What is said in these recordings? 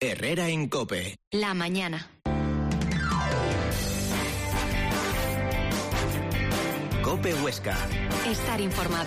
Herrera en COPE. La mañana. COPE Huesca. Estar informado.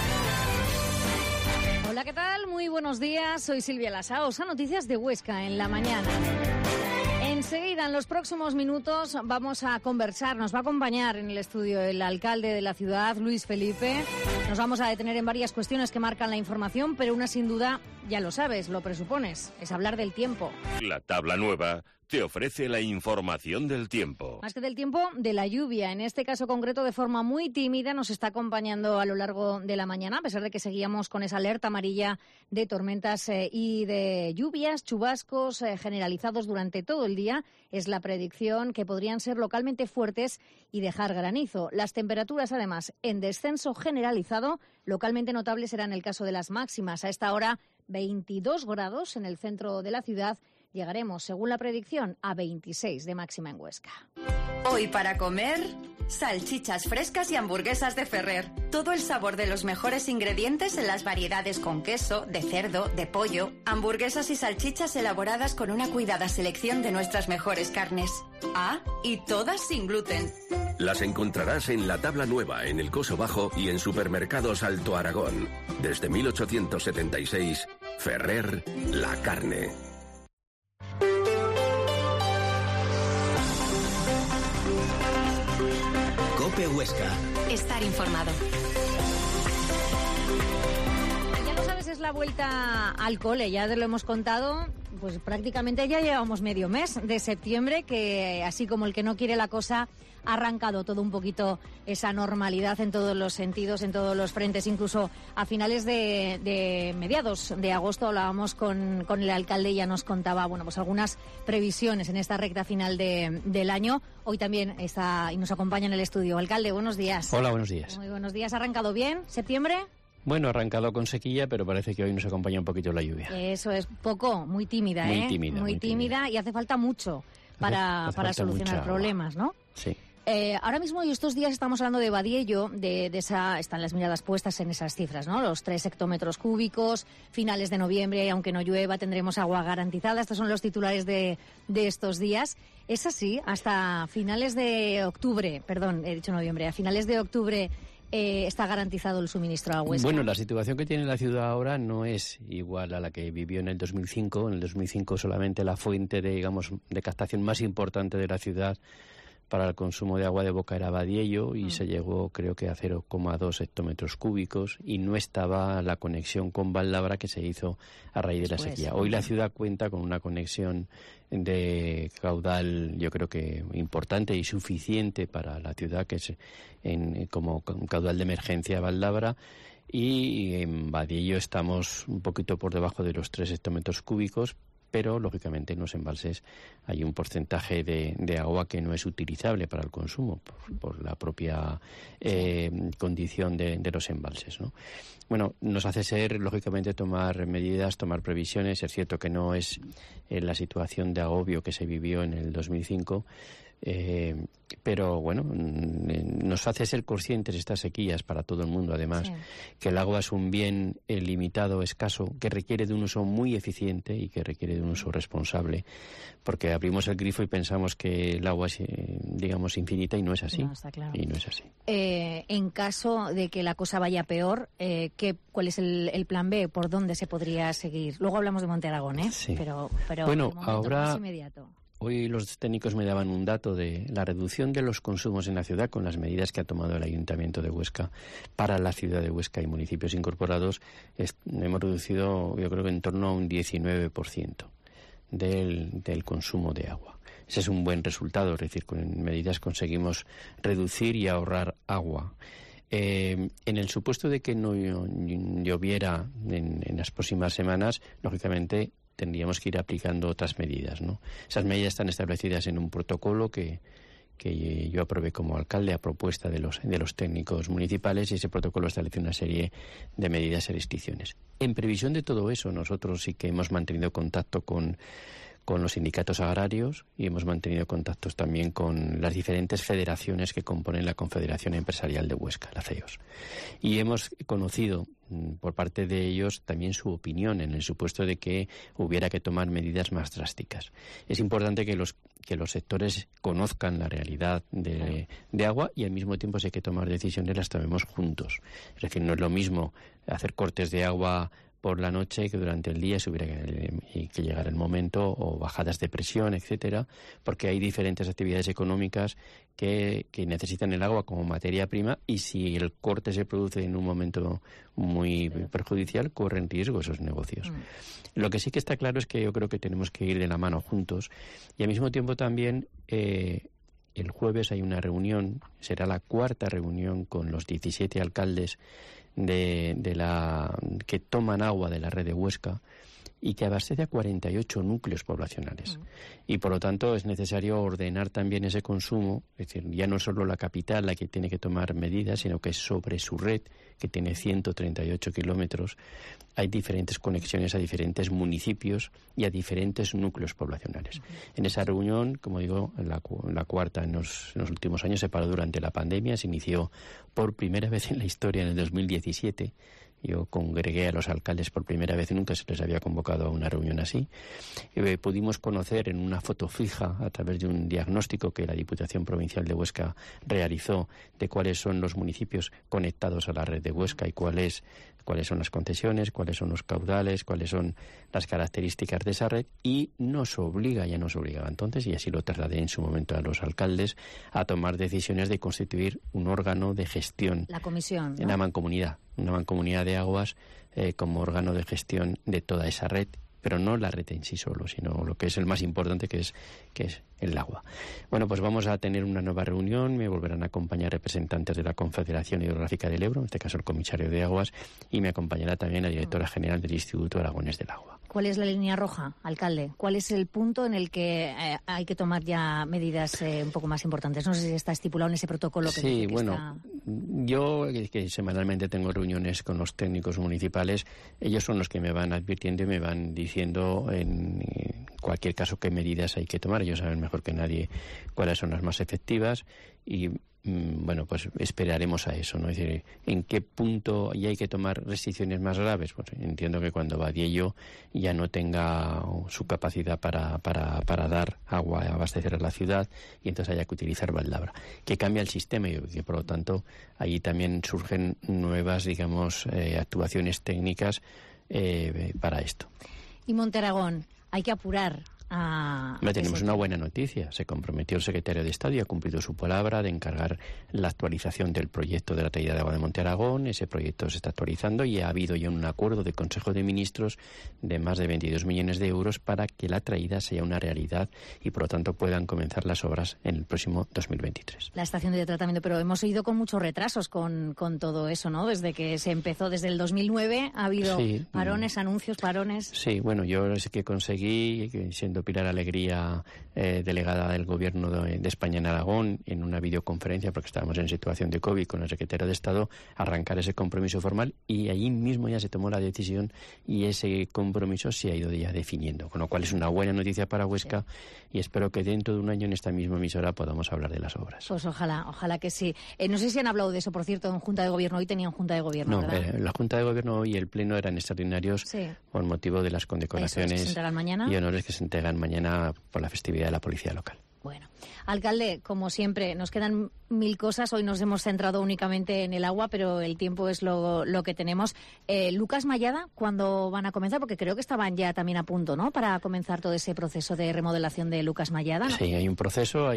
Hola, ¿qué tal? Muy buenos días. Soy Silvia Lasaos. A Noticias de Huesca en la mañana. Enseguida, en los próximos minutos, vamos a conversar. Nos va a acompañar en el estudio el alcalde de la ciudad, Luis Felipe. Nos vamos a detener en varias cuestiones que marcan la información, pero una sin duda, ya lo sabes, lo presupones, es hablar del tiempo. La tabla nueva te ofrece la información del tiempo. Más que del tiempo, de la lluvia. En este caso concreto, de forma muy tímida, nos está acompañando a lo largo de la mañana, a pesar de que seguíamos con esa alerta amarilla de tormentas y de lluvias, chubascos generalizados durante todo el día. Es la predicción que podrían ser localmente fuertes y dejar granizo. Las temperaturas, además, en descenso generalizado, localmente notable será en el caso de las máximas. A esta hora, 22 grados en el centro de la ciudad. Llegaremos, según la predicción, a 26 de máxima en Huesca. Hoy para comer, salchichas frescas y hamburguesas de Ferrer. Todo el sabor de los mejores ingredientes en las variedades con queso, de cerdo, de pollo. Hamburguesas y salchichas elaboradas con una cuidada selección de nuestras mejores carnes. Ah, y todas sin gluten. Las encontrarás en La Tabla Nueva, en el Coso Bajo y en Supermercados Alto Aragón. Desde 1876, Ferrer, la carne. COPE Huesca. Estar informado. Ya lo sabes, es la vuelta al cole, ya te lo hemos contado. Pues prácticamente ya llevamos medio mes de septiembre, que así como el que no quiere la cosa, ha arrancado todo un poquito esa normalidad en todos los sentidos, en todos los frentes. Incluso a finales de mediados de agosto hablábamos con el alcalde y ya nos contaba, bueno, pues algunas previsiones en esta recta final del año. Hoy también está y nos acompaña en el estudio. Alcalde, buenos días. Hola, buenos días. Muy buenos días. ¿Ha arrancado bien septiembre? Bueno, arrancado con sequía, pero parece que hoy nos acompaña un poquito la lluvia. Eso es muy tímida, muy tímida, muy tímida, y hace falta mucho para solucionar problemas, ¿no? Sí. Ahora mismo y estos días estamos hablando de Badiello, están las miradas puestas en esas cifras, ¿no? Los 3 hectómetros cúbicos, finales de noviembre, y aunque no llueva, tendremos agua garantizada. Estos son los titulares de estos días. Es así, hasta finales de octubre, perdón, he dicho noviembre, a finales de octubre está garantizado el suministro a Huesca. Bueno, la situación que tiene la ciudad ahora no es igual a la que vivió en el 2005. En el 2005 solamente la fuente de captación más importante de la ciudad para el consumo de agua de boca era Badiello y se llegó creo que a 0,2 hectómetros cúbicos y no estaba la conexión con Valdabra que se hizo a raíz de la sequía. Hoy la ciudad cuenta con una conexión de caudal yo creo que importante y suficiente para la ciudad, que es como un caudal de emergencia Valdabra, y en Badiello estamos un poquito por debajo de los 3 hectómetros cúbicos, pero lógicamente en los embalses hay un porcentaje de agua que no es utilizable para el consumo por la propia condición de los embalses, ¿no? Bueno, nos hace ser, lógicamente, tomar medidas, tomar previsiones. Es cierto que no es la situación de agobio que se vivió en el 2005, pero bueno, nos hace ser conscientes estas sequías para todo el mundo, además, que el agua es un bien limitado, escaso, que requiere de un uso muy eficiente y que requiere de un uso responsable, porque abrimos el grifo y pensamos que el agua es, digamos, infinita, y no es así. No, está claro. Y no es así. En caso de que la cosa vaya peor, ¿cuál es el plan B? ¿Por dónde se podría seguir? Luego hablamos de Monte Aragón, Sí. Pero bueno, de momento, ahora más inmediato. Hoy los técnicos me daban un dato de la reducción de los consumos en la ciudad con las medidas que ha tomado el Ayuntamiento de Huesca para la ciudad de Huesca y municipios incorporados. Hemos reducido, yo creo que en torno a un 19% del consumo de agua. Ese es un buen resultado, es decir, con medidas conseguimos reducir y ahorrar agua. En el supuesto de que no lloviera en las próximas semanas, lógicamente tendríamos que ir aplicando otras medidas, ¿no? Esas medidas están establecidas en un protocolo que yo aprobé como alcalde a propuesta de los técnicos municipales, y ese protocolo establece una serie de medidas y restricciones. En previsión de todo eso, nosotros sí que hemos mantenido contacto con con los sindicatos agrarios y hemos mantenido contactos también con las diferentes federaciones que componen la Confederación Empresarial de Huesca, la CEOS. Y hemos conocido por parte de ellos también su opinión en el supuesto de que hubiera que tomar medidas más drásticas. Es importante que los sectores conozcan la realidad de agua y al mismo tiempo si hay que tomar decisiones las tomemos juntos. Es decir, no es lo mismo hacer cortes de agua por la noche que durante el día si hubiera que llegar el momento, o bajadas de presión, etcétera, porque hay diferentes actividades económicas que necesitan el agua como materia prima y si el corte se produce en un momento muy perjudicial, corren riesgo esos negocios. Lo que sí que está claro es que yo creo que tenemos que ir de la mano juntos y al mismo tiempo también el jueves hay una reunión, será la cuarta reunión con los 17 alcaldes que toman agua de la red de Huesca y que abastece a 48 núcleos poblacionales. Y por lo tanto es necesario ordenar también ese consumo, es decir, ya no solo la capital la que tiene que tomar medidas, sino que sobre su red, que tiene 138 kilómetros, hay diferentes conexiones a diferentes municipios y a diferentes núcleos poblacionales. En esa reunión, como digo, la cuarta en los últimos años se paró durante la pandemia, se inició por primera vez en la historia en el 2017. Yo congregué a los alcaldes por primera vez, nunca se les había convocado a una reunión así. Pudimos conocer en una foto fija, a través de un diagnóstico que la Diputación Provincial de Huesca realizó, de cuáles son los municipios conectados a la red de Huesca y cuáles son las concesiones, cuáles son los caudales, cuáles son las características de esa red, y ya nos obligaba entonces, y así lo trasladé en su momento a los alcaldes, a tomar decisiones de constituir un órgano de gestión. La comisión, ¿no? En la mancomunidad. Una mancomunidad de aguas como órgano de gestión de toda esa red, pero no la red en sí solo, sino lo que es el más importante, que es el agua. Bueno, pues vamos a tener una nueva reunión, me volverán a acompañar representantes de la Confederación Hidrográfica del Ebro, en este caso el comisario de aguas, y me acompañará también la directora general del Instituto Aragonés del Agua. ¿Cuál es la línea roja, alcalde? ¿Cuál es el punto en el que hay que tomar ya medidas un poco más importantes? No sé si está estipulado en ese protocolo que sí, dice que bueno, yo que semanalmente tengo reuniones con los técnicos municipales, ellos son los que me van advirtiendo y me van diciendo en cualquier caso qué medidas hay que tomar. Ellos saben mejor que nadie cuáles son las más efectivas y bueno, pues esperaremos a eso, ¿no? Es decir, ¿en qué punto ya hay que tomar restricciones más graves? Pues entiendo que cuando Badiello ya no tenga su capacidad para dar agua, abastecer a la ciudad, y entonces haya que utilizar Valdabra, que cambia el sistema y que por lo tanto allí también surgen nuevas, digamos, actuaciones técnicas para esto. Y Monterragón, hay que apurar. Tenemos una buena noticia. Se comprometió el secretario de Estado y ha cumplido su palabra de encargar la actualización del proyecto de la traída de agua de Monte Aragón. Ese proyecto se está actualizando y ha habido ya un acuerdo de Consejo de Ministros de más de 22 millones de euros para que la traída sea una realidad y por lo tanto puedan comenzar las obras en el próximo 2023. La estación de tratamiento, pero hemos ido con muchos retrasos con todo eso, ¿no? Desde que se empezó, desde el 2009, ha habido parones, anuncios, parones. Sí, bueno, yo es que conseguí, siendo Pilar Alegría, delegada del Gobierno de España en Aragón, en una videoconferencia, porque estábamos en situación de COVID con el secretario de Estado, arrancar ese compromiso formal y allí mismo ya se tomó la decisión y ese compromiso se ha ido ya definiendo, con lo cual es una buena noticia para Huesca y espero que dentro de un año en esta misma emisora podamos hablar de las obras. Pues ojalá que sí. No sé si han hablado de eso, por cierto, en Junta de Gobierno. Hoy tenían Junta de Gobierno, ¿verdad? La Junta de Gobierno hoy y el Pleno eran extraordinarios por motivo de las condecoraciones y honores que se entregan mañana por la festividad de la Policía Local. Bueno, alcalde, como siempre, nos quedan mil cosas. Hoy nos hemos centrado únicamente en el agua, pero el tiempo es lo que tenemos. Lucas Mallada, ¿cuándo van a comenzar? Porque creo que estaban ya también a punto, ¿no?, para comenzar todo ese proceso de remodelación de Lucas Mallada, ¿no? Sí, hay un proceso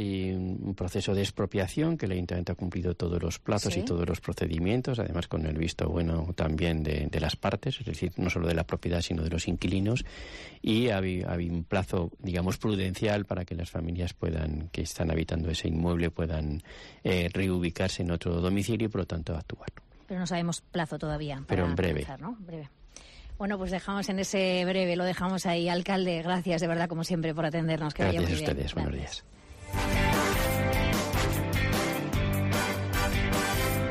de expropiación que el Ayuntamiento ha cumplido todos los plazos y todos los procedimientos, además con el visto bueno también de las partes, es decir, no solo de la propiedad, sino de los inquilinos, y había un plazo, digamos, prudencial para que las familias que están habitando ese inmueble puedan reubicarse en otro domicilio y por lo tanto actuar. Pero no sabemos plazo todavía. Pero en breve. Comenzar, ¿no? Breve. Bueno, pues dejamos en ese breve, lo dejamos ahí. Alcalde, gracias de verdad como siempre por atendernos. Que gracias vaya muy a ustedes, bien. Buenos días.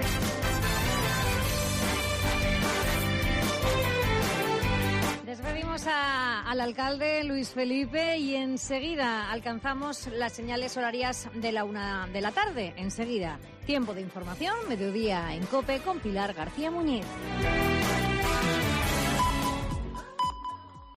Despedimos Escuchamos al alcalde Luis Felipe y enseguida alcanzamos las señales horarias de la 1 de la tarde. Enseguida, tiempo de información, mediodía en COPE con Pilar García Muñiz.